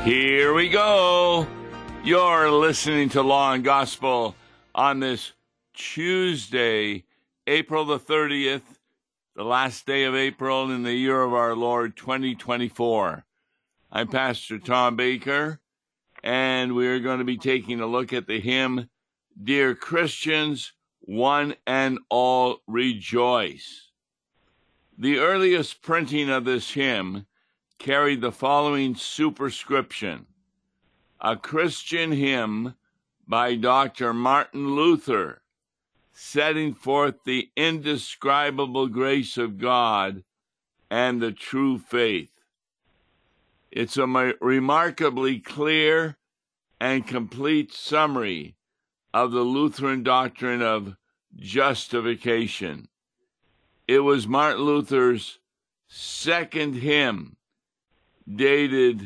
Here we go. You're listening to Law and Gospel on this Tuesday, April the 30th, the last day of April in the year of our Lord 2024. I'm Pastor Tom Baker, and we're going to be taking a look at the hymn, Dear Christians, One and All Rejoice. The earliest printing of this hymn carried the following superscription: a Christian hymn by Dr. Martin Luther, setting forth the indescribable grace of God and the true faith. It's a remarkably clear and complete summary of the Lutheran doctrine of justification. It was Martin Luther's second hymn, dated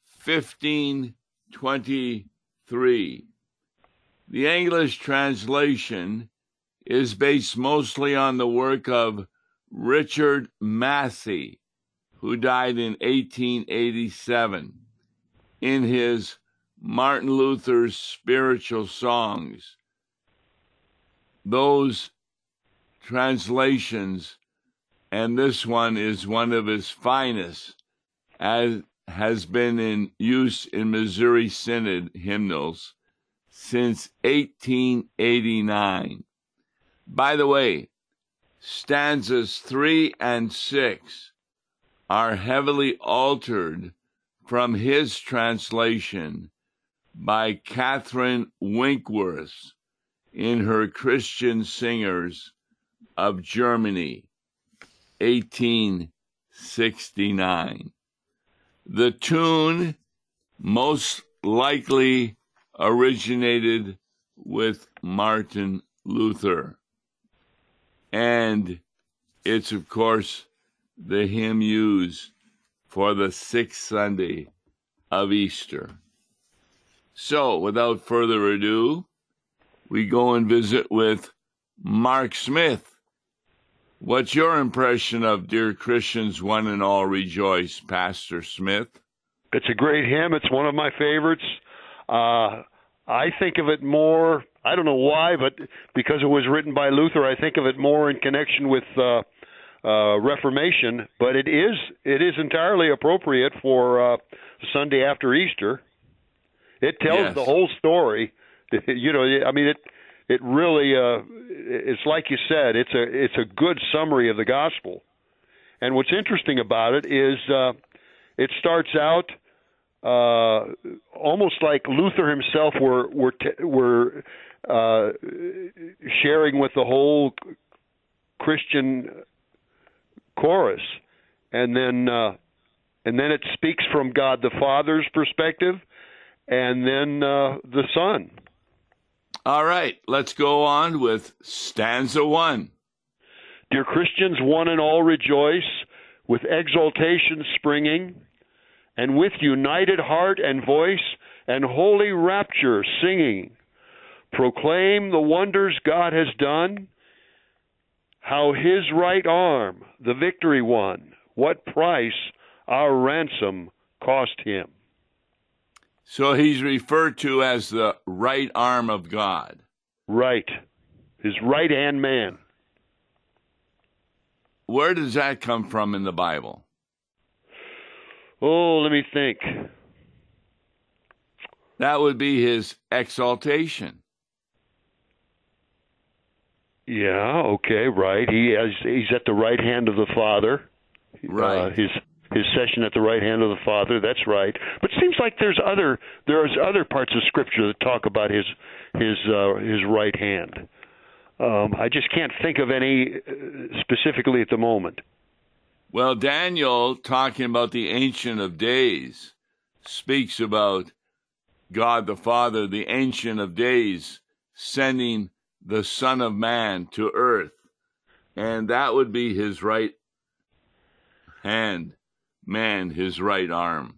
1523. The English translation is based mostly on the work of Richard Massey, who died in 1887, in his Martin Luther's Spiritual Songs. Those translations, and this one is one of his finest, as has been in use in Missouri Synod hymnals since 1889. By the way, stanzas 3 and 6 are heavily altered from his translation by Catherine Winkworth in her Christian Singers of Germany, 1869. The tune most likely originated with Martin Luther, and it's, of course, the hymn used for the sixth Sunday of Easter. So, without further ado, we go and visit with Mark Smith. What's your impression of Dear Christians, One and All Rejoice, Pastor Smith? It's a great hymn. It's one of my favorites. I think of it more, I don't know why, but because it was written by Luther, I think of it more in connection with Reformation, but it is entirely appropriate for Sunday after Easter. It tells the whole story. It really, it's like you said, it's a good summary of the gospel. And what's interesting about it is it starts out almost like Luther himself were sharing with the whole Christian chorus, and then it speaks from God the Father's perspective, and then the Son. All right, let's go on with stanza 1. Dear Christians, one and all rejoice, with exultation springing, and with united heart and voice and holy rapture singing. Proclaim the wonders God has done, how his right arm the victory won, what price our ransom cost him. So he's referred to as the right arm of God. Right. His right-hand man. Where does that come from in the Bible? Oh, let me think. That would be his exaltation. Yeah, okay, right. He's at the right hand of the Father. Right. His session at the right hand of the Father. That's right. But it seems like there's other parts of Scripture that talk about his right hand. I just can't think of any specifically at the moment. Well, Daniel, talking about the Ancient of Days, speaks about God the Father, the Ancient of Days, sending the Son of Man to earth. And that would be his right hand man, his right arm.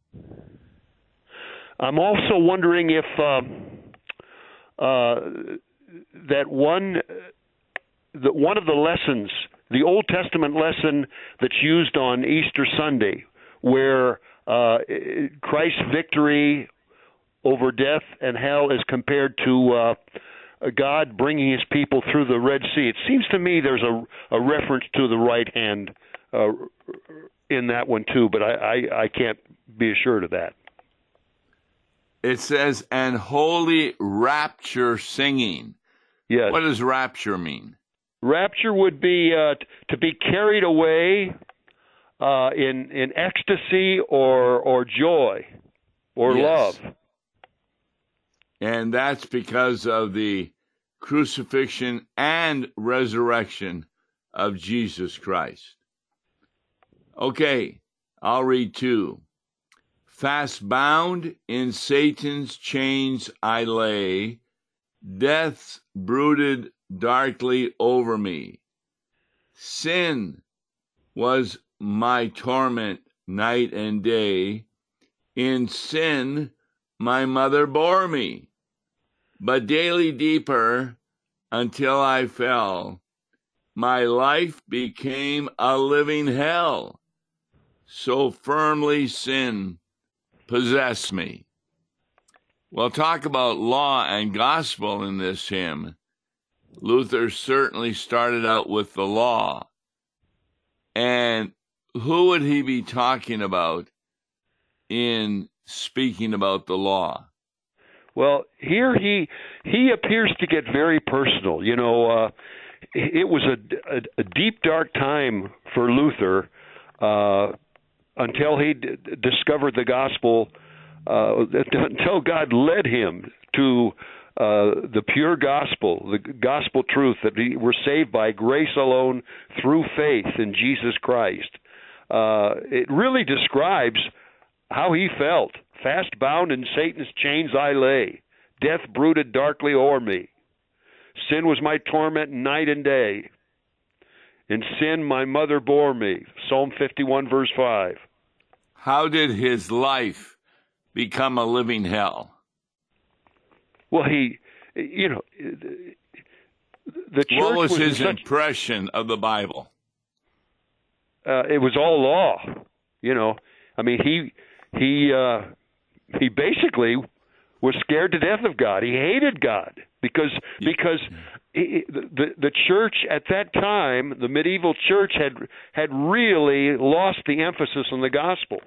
I'm also wondering if that one of the lessons, the Old Testament lesson that's used on Easter Sunday, where Christ's victory over death and hell as compared to God bringing his people through the Red Sea. It seems to me there's a reference to the right hand in that one too, but I can't be assured of that. It says, and holy rapture singing. Yes. What does rapture mean? Rapture would be to be carried away in ecstasy or joy or Yes. love. And that's because of the crucifixion and resurrection of Jesus Christ. Okay, I'll read 2. Fast bound in Satan's chains I lay, death brooded darkly over me. Sin was my torment night and day. In sin my mother bore me, but daily deeper until I fell. My life became a living hell. So firmly sin possessed me. Well, talk about law and gospel in this hymn. Luther certainly started out with the law. And who would he be talking about in speaking about the law? Well, here he appears to get very personal. You know, it was a deep, dark time for Luther until he discovered the gospel, until God led him to the pure gospel, the gospel truth that we were saved by grace alone through faith in Jesus Christ. It really describes how he felt. Fast bound in Satan's chains I lay. Death brooded darkly o'er me. Sin was my torment night and day. In sin my mother bore me. Psalm 51, verse 5. How did his life become a living hell? Well, the church what was his such, impression of the Bible? It was all law. You know, I mean, he basically was scared to death of God. He hated God because the church at that time, the medieval church, had really lost the emphasis on the gospel.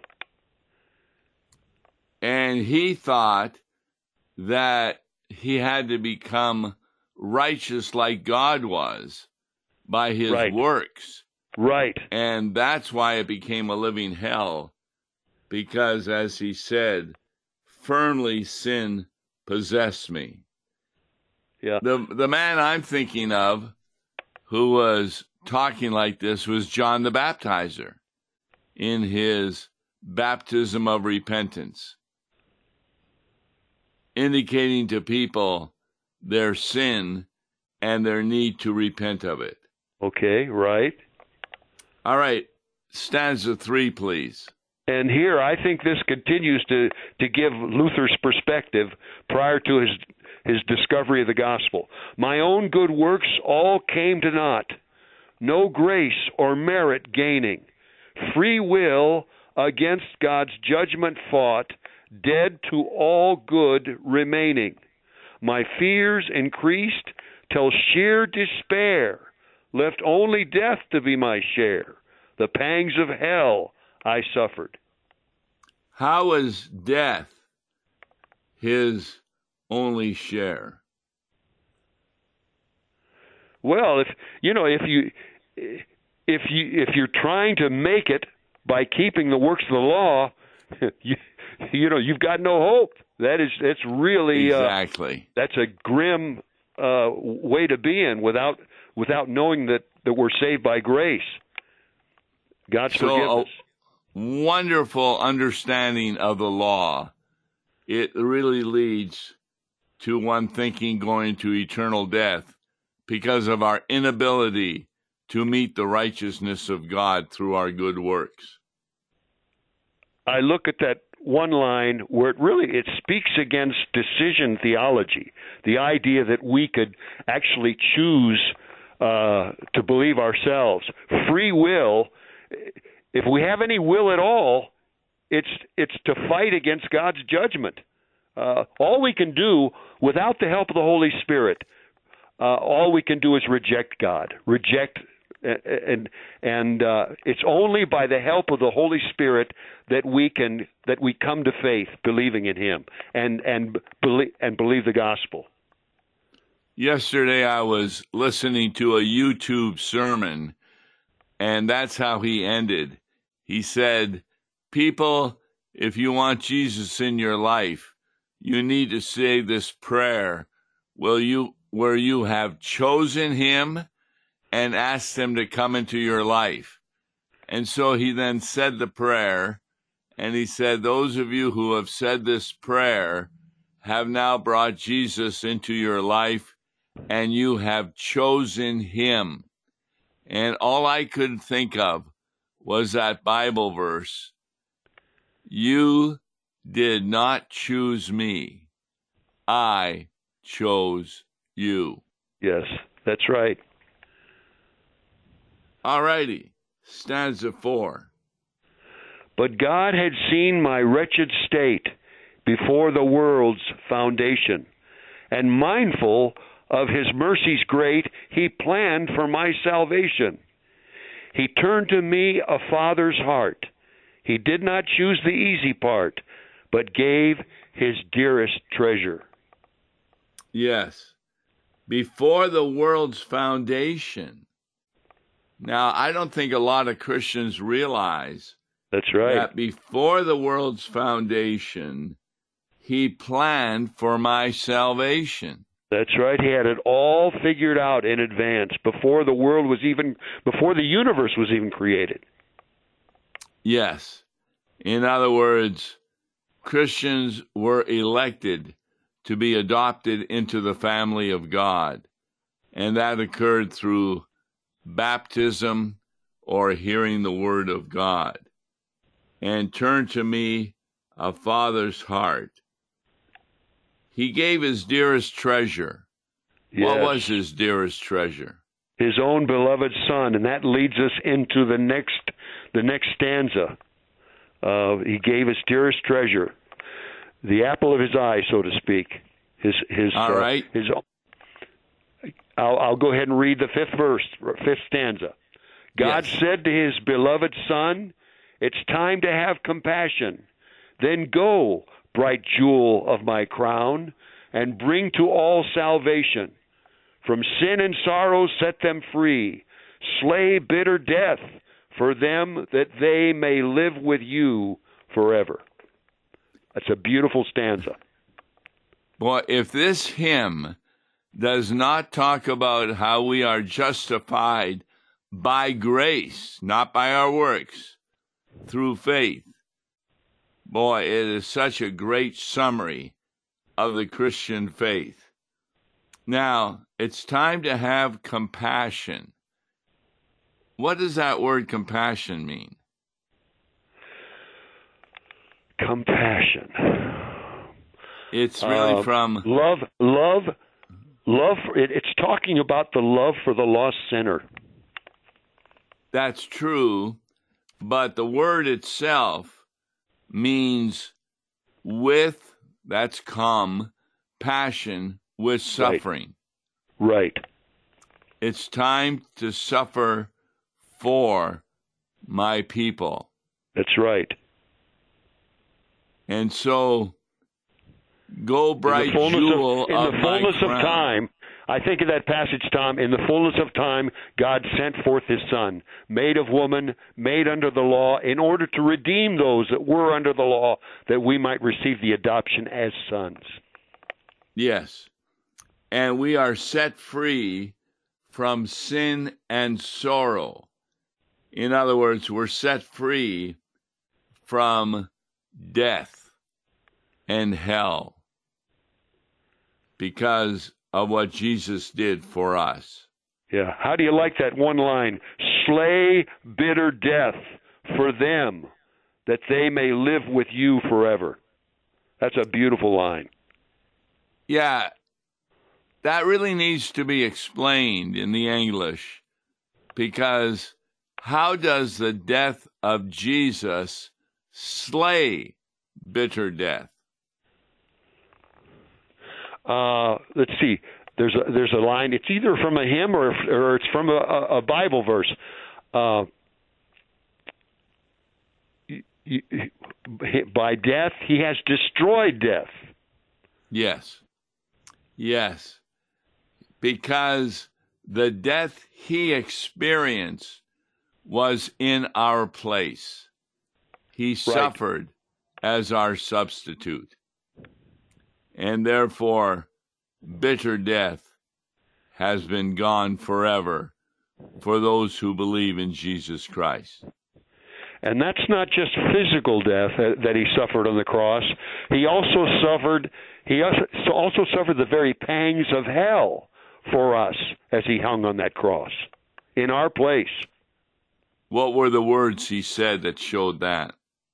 And he thought that he had to become righteous like God was by his works. Right. And that's why it became a living hell, because, as he said, firmly sin possessed me. Yeah. The man I'm thinking of who was talking like this was John the Baptizer in his baptism of repentance, indicating to people their sin and their need to repent of it. Okay, right. All right, stanza 3, please. And here, I think this continues to give Luther's perspective prior to his discovery of the gospel. My own good works all came to naught, no grace or merit gaining. Free will against God's judgment fought, dead to all good remaining. My fears increased till sheer despair, left only death to be my share. The pangs of hell I suffered. How was death his only share? Well, if you're trying to make it by keeping the works of the law, you've got no hope. It's really exactly that's a grim way to be in without knowing that we're saved by grace. God's forgiveness. Wonderful understanding of the law. It really leads to one thinking going to eternal death because of our inability to meet the righteousness of God through our good works. I look at that one line where it speaks against decision theology, the idea that we could actually choose to believe ourselves. Free will, if we have any will at all, it's to fight against God's judgment. All we can do without the help of the Holy Spirit, all we can do is reject God, and it's only by the help of the Holy Spirit that we come to faith, believing in Him and believe the gospel. Yesterday, I was listening to a YouTube sermon, and that's how he ended. He said, "People, if you want Jesus in your life, you need to say this prayer where you have chosen Him and asked Him to come into your life." And so he then said the prayer, and he said, those of you who have said this prayer have now brought Jesus into your life, and you have chosen Him. And all I could think of was that Bible verse, "You did not choose me. I chose you." Yes, that's right. All righty, stanza 4. But God had seen my wretched state before the world's foundation, and mindful of His mercies great, He planned for my salvation. He turned to me a father's heart. He did not choose the easy part, but gave His dearest treasure. Yes, before the world's foundation. Now, I don't think a lot of Christians realize That's right. that before the world's foundation, He planned for my salvation. That's right. He had it all figured out in advance before the universe was even created. Yes. In other words, Christians were elected to be adopted into the family of God, and that occurred through baptism or hearing the word of God. And turn to me a father's heart. He gave His dearest treasure. Yes. What was His dearest treasure? His own beloved Son, and that leads us into the next stanza. He gave His dearest treasure, the apple of His eye, so to speak. All right. I'll go ahead and read the fifth stanza. God said to His beloved Son, "It's time to have compassion. Then go, bright jewel of my crown, and bring to all salvation. From sin and sorrow set them free. Slay bitter death for them, that they may live with you forever." That's a beautiful stanza. Boy, if this hymn does not talk about how we are justified by grace, not by our works, through faith, boy, it is such a great summary of the Christian faith. Now, it's time to have compassion. What does that word compassion mean? Compassion. It's really from love. It's talking about the love for the lost sinner. That's true, but the word itself means with, that's passion with suffering. Right. It's time to suffer for my people. That's right. And so, go bright jewel of my crown. In the fullness of time, I think of that passage, Tom. In the fullness of time, God sent forth His Son, made of woman, made under the law, in order to redeem those that were under the law, that we might receive the adoption as sons. Yes. And we are set free from sin and sorrow. In other words, we're set free from death and hell because of what Jesus did for us. Yeah. How do you like that one line? Slay bitter death for them, that they may live with you forever. That's a beautiful line. Yeah. That really needs to be explained in the English, because how does the death of Jesus slay bitter death? Let's see. There's a line. It's either from a hymn or it's from a Bible verse. By death, he has destroyed death. Yes. Yes. Because the death he experienced was in our place. He suffered as our substitute. And therefore, bitter death has been gone forever for those who believe in Jesus Christ. And that's not just physical death that he suffered on the cross. He also suffered the very pangs of hell for us as he hung on that cross in our place. What were the words he said that showed that?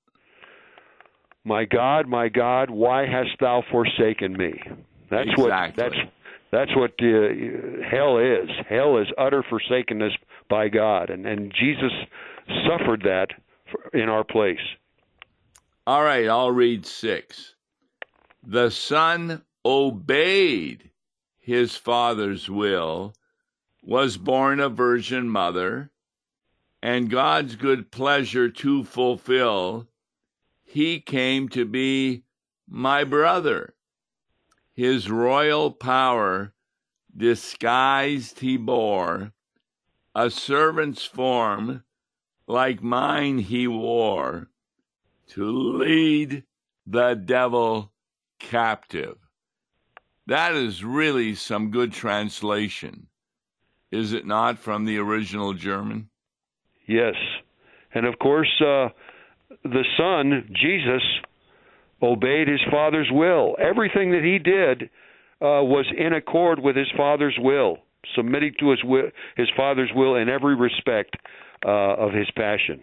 My God, why hast thou forsaken me? That's exactly. That's what hell is. Hell is utter forsakenness by God, and Jesus suffered that in our place. All right, I'll read 6. The Son obeyed his Father's will, was born of virgin mother, and God's good pleasure to fulfill, he came to be my brother. His royal power disguised he bore, a servant's form like mine he wore, to lead the devil captive. That is really some good translation, is it not, from the original German? Yes. And of course, the Son, Jesus, obeyed his Father's will. Everything that he did was in accord with his Father's will, submitting to his Father's will in every respect of his passion.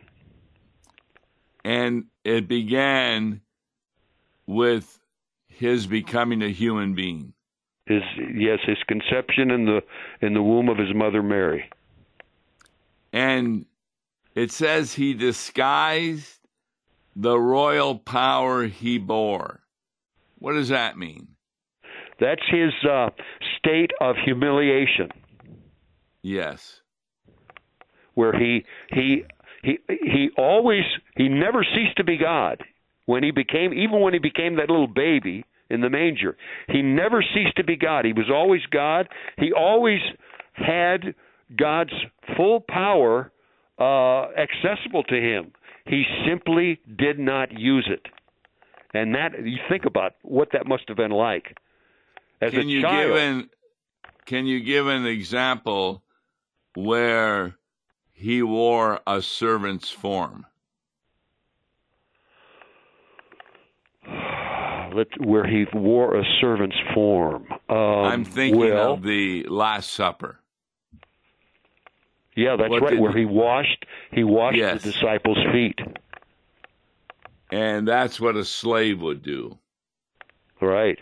And it began with his becoming a human being. His conception in the womb of his mother Mary. And it says he disguised the royal power he bore. What does that mean? That's his state of humiliation. Yes. Where he never ceased to be God. Even when he became that little baby in the manger, he never ceased to be God. He was always God. He always had God's full power accessible to him. He simply did not use it. And that, you think about what that must have been like as a child. Can you give an example where he wore a servant's form? Where he wore a servant's form. I'm thinking of the Last Supper. Yeah, that's right. Where he washed yes. the disciples' feet. And that's what a slave would do. Right.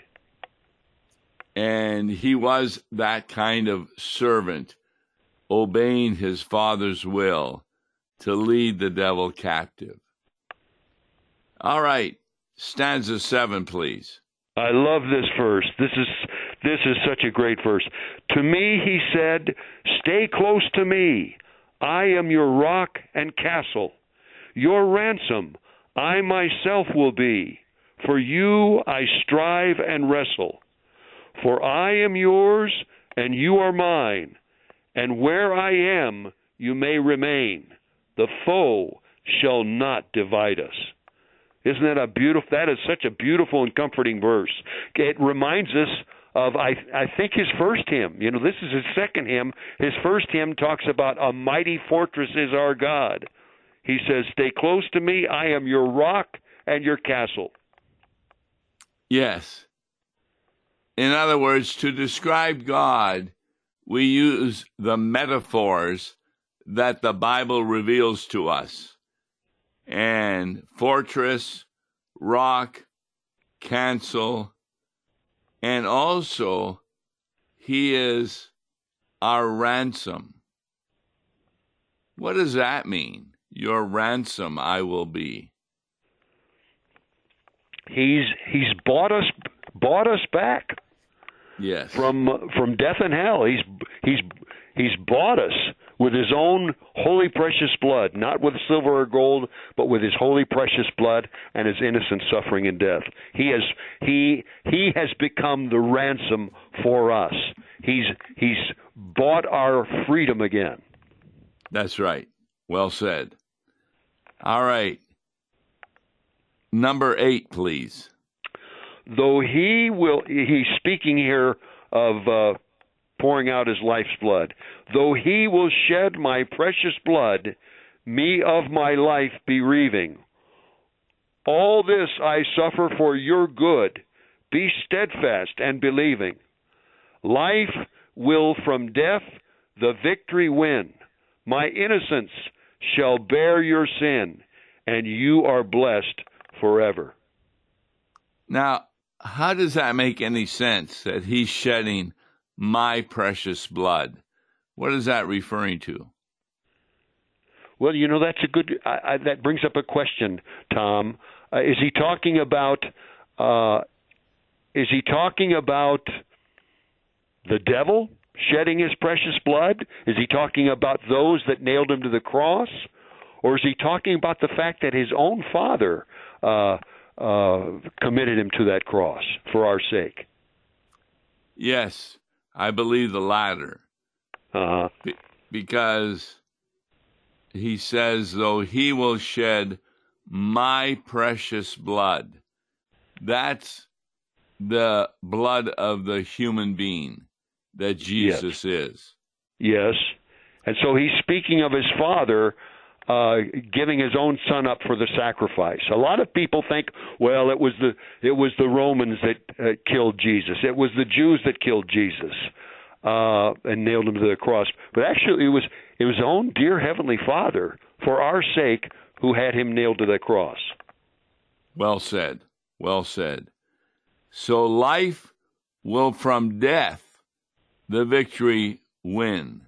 And he was that kind of servant, obeying his Father's will to lead the devil captive. All right, stanza 7, please. I love this verse. This is such a great verse. To me, he said, stay close to me. I am your rock and castle. Your ransom I myself will be. For you I strive and wrestle. For I am yours and you are mine. And where I am, you may remain. The foe shall not divide us. Isn't that that is such a beautiful and comforting verse. It reminds us of, I think, his first hymn. This is his second hymn. His first hymn talks about a mighty fortress is our God. He says, stay close to me. I am your rock and your castle. Yes. In other words, to describe God, we use the metaphors that the Bible reveals to us. And fortress, rock, castle, and also he is our ransom. What does that mean? Your ransom I will be. He's bought us back Yes. from death and hell. He's bought us with his own holy precious blood, not with silver or gold, but with his holy precious blood and his innocent suffering and death. He has become the ransom for us. He's bought our freedom again. That's right. Well said. All right. Number 8, please. Though he's speaking here of pouring out his life's blood. Though he will shed my precious blood, me of my life bereaving. All this I suffer for your good. Be steadfast and believing. Life will from death the victory win. My innocence shall bear your sin, and you are blessed forever. Now, how does that make any sense that he's shedding my precious blood? What is that referring to? Well, that's a good. That brings up a question, Tom. Is he talking about? Is he talking about the devil shedding his precious blood? Is he talking about those that nailed him to the cross, or is he talking about the fact that his own Father committed him to that cross for our sake? Yes, I believe the latter. Because he says, though he will shed my precious blood. That's the blood of the human being that Jesus is. Yes. And so he's speaking of his Father giving his own Son up for the sacrifice. A lot of people think, well, it was the Romans that killed Jesus. It was the Jews that killed Jesus and nailed him to the cross. But actually, it was his own dear Heavenly Father, for our sake, who had him nailed to the cross. Well said. Well said. So life will from death the victory win.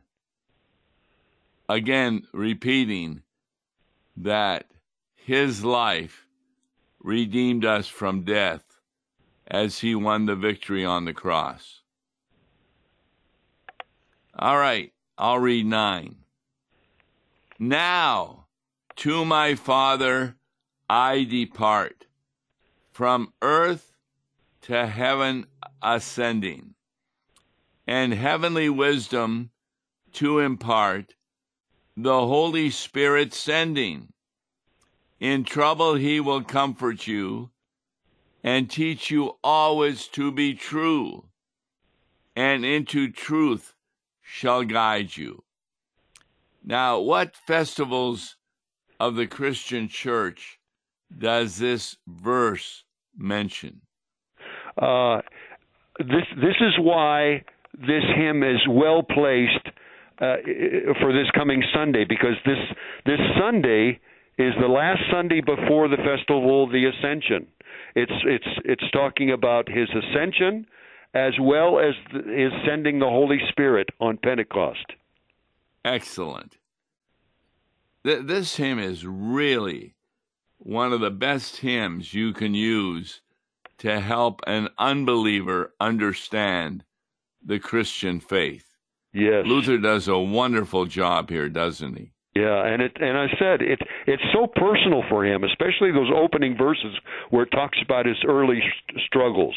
Again, repeating that his life redeemed us from death as he won the victory on the cross. All right, I'll read 9. Now to my Father I depart, from earth to heaven ascending, and heavenly wisdom to impart, the Holy Spirit sending. In trouble he will comfort you, and teach you always to be true, and into truth shall guide you. Now, what festivals of the Christian church does this verse mention? This is why this hymn is well placed for this coming Sunday, because this Sunday is the last Sunday before the festival of the Ascension. It's talking about his ascension as well as his sending the Holy Spirit on Pentecost. Excellent. This hymn is really one of the best hymns you can use to help an unbeliever understand the Christian faith. Yes. Luther does a wonderful job here, doesn't he? Yeah, and I said it's so personal for him, especially those opening verses where it talks about his early struggles.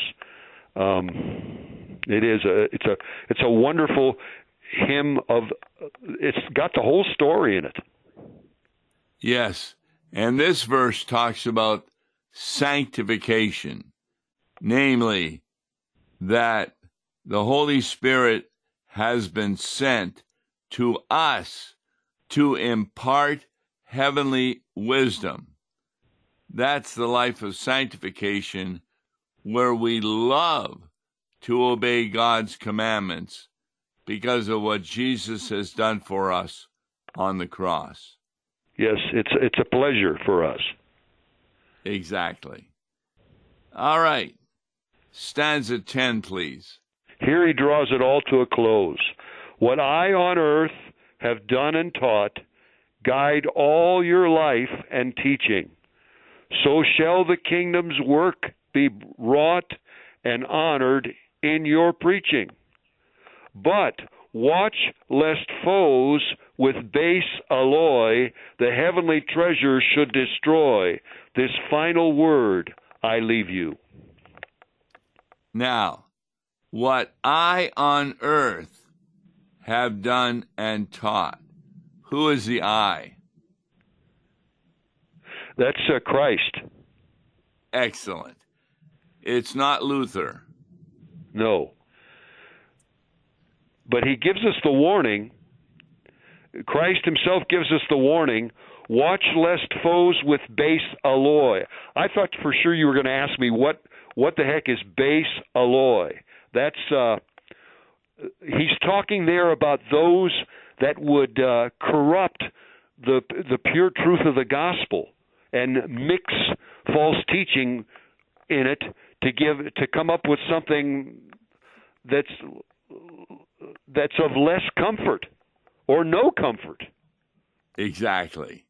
It's a wonderful hymn it's got the whole story in it. Yes, and this verse talks about sanctification, namely that the Holy Spirit has been sent to us to impart heavenly wisdom. That's the life of sanctification, where we love to obey God's commandments because of what Jesus has done for us on the cross. Yes, it's a pleasure for us. Exactly. All right. Stanza 10, please. Here he draws it all to a close. What I on earth have done and taught, guide all your life and teaching. so shall the kingdom's work be wrought and honored in your preaching. But watch lest foes with base alloy the heavenly treasure should destroy. This final word I leave you. Now, what I on earth have done and taught. Who is the I? That's Christ. Excellent. It's not Luther. No. But he gives us the warning. Christ himself gives us the warning, watch lest foes with base alloy. I thought for sure you were going to ask me what the heck is base alloy. That's he's talking there about those that would corrupt the pure truth of the gospel and mix false teaching in it to come up with something that's of less comfort or no comfort. Exactly.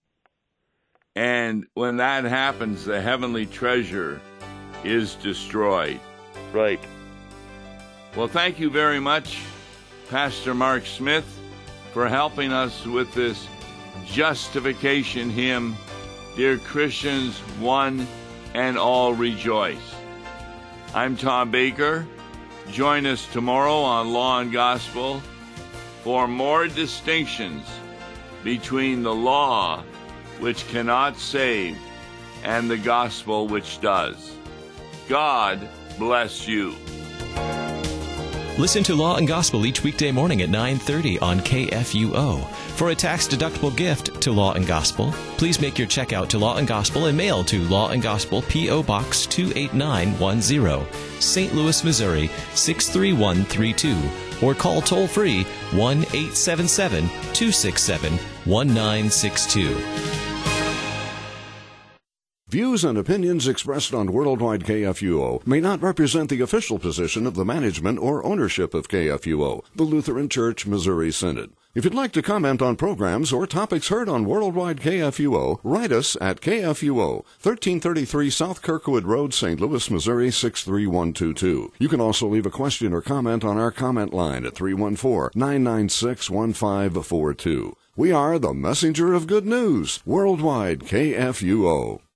And when that happens, the heavenly treasure is destroyed. Right. Well, thank you very much, Pastor Mark Smith, for helping us with this justification hymn, Dear Christians, One and All Rejoice. I'm Tom Baker. Join us tomorrow on Law and Gospel for more distinctions between the law, which cannot save, and the gospel, which does. God bless you. Listen to Law and Gospel each weekday morning at 9:30 on KFUO. For a tax-deductible gift to Law and Gospel, please make your check out to Law and Gospel and mail to Law and Gospel, P.O. Box 28910, St. Louis, Missouri 63132, or call toll-free 1-877-267-1962. Views and opinions expressed on Worldwide KFUO may not represent the official position of the management or ownership of KFUO, the Lutheran Church Missouri Synod. If you'd like to comment on programs or topics heard on Worldwide KFUO, write us at KFUO, 1333 South Kirkwood Road, St. Louis, Missouri 63122. You can also leave a question or comment on our comment line at 314-996-1542. We are the messenger of good news, Worldwide KFUO.